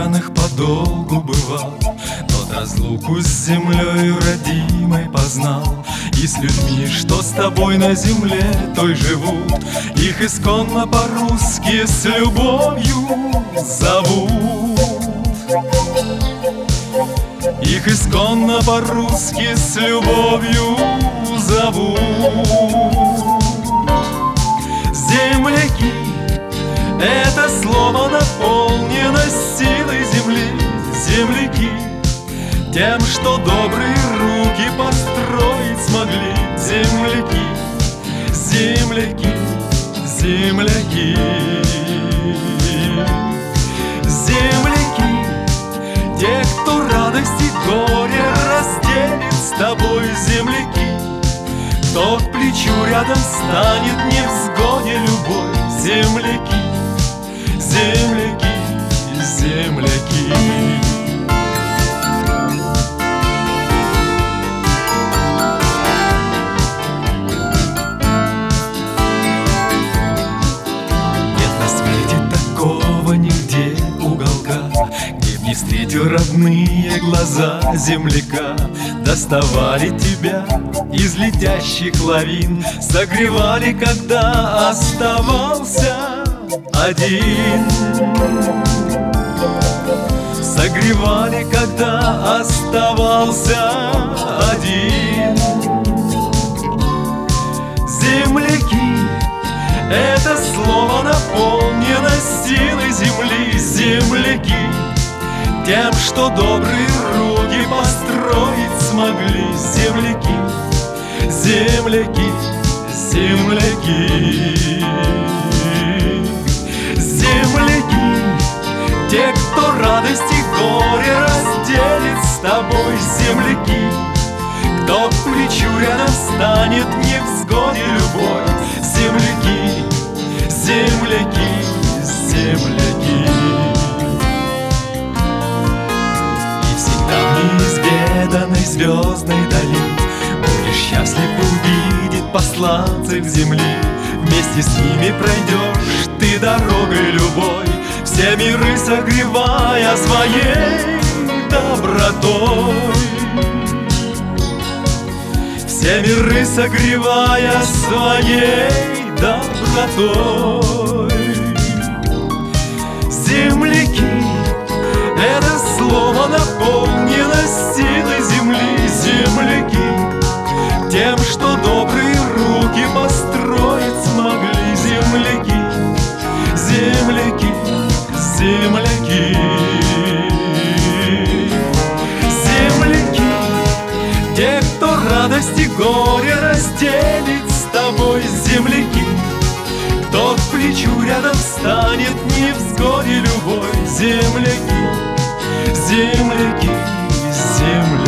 странах подолгу бывал, тот разлуку с землею родимой познал. И с людьми, что с тобой на земле той живут, их исконно по-русски с любовью зовут. Их исконно по-русски с любовью зовут. Земляки — это слово наполнено силой земли. Земляки — тем, что добрые руки построить смогли. Земляки, земляки, земляки. Земляки — те, кто радость и горе разделит с тобой. Земляки — кто к плечу рядом станет не в сгоне любой. Земляки, земляки, земляки. Нет на свете такого нигде уголка, где б не встретил родные глаза земляка. Доставали тебя из летящих лавин, согревали, когда оставался один. Согревали, когда оставался один. Земляки — это слово наполнено силой земли. Земляки — тем, что добрые руки построить смогли. Земляки, земляки, земляки. Земляки — те, кто радость и горе разделит с тобой. Земляки — кто к плечу рядом станет не в сгоне любой. Земляки, земляки, земляки. И всегда в неизведанной звездной дали будешь счастлив увидеть посланцев земли. Вместе с ними пройдешь ты дорогой любой, все миры согревая своей добротой. Все миры согревая своей добротой. Земляки — это слово наполнено силой земли. Земляки — тем, что добрые руки построить смогли. Земляки, земляки, земляки. Земляки — те, кто радость и горе разделит с тобой. Земляки — кто к плечу рядом станет не в сгоне любой. Земляки, земляки, земляки.